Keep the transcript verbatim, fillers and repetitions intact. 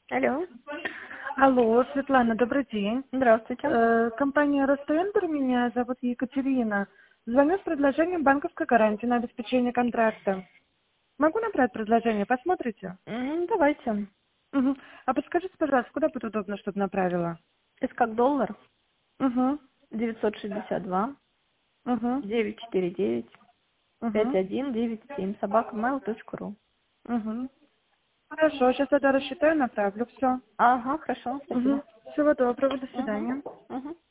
Алло. Алло, Светлана, добрый день. Здравствуйте. Э, компания Ростендер, меня зовут Екатерина. Звоню с предложением банковской гарантии на обеспечение контракта. Могу набрать предложение, посмотрите? М, Давайте. Угу. А подскажите, пожалуйста, куда будет удобно, чтобы направила? Это как доллар. Угу. девятьсот шестьдесят два Угу. девятьсот сорок девять пять Угу. один девять семь собака mail точка ру. Угу. Хорошо, сейчас это рассчитаю, направлю, все. Ага, хорошо, Угу. спасибо. Всего доброго, до Угу. свидания. Угу.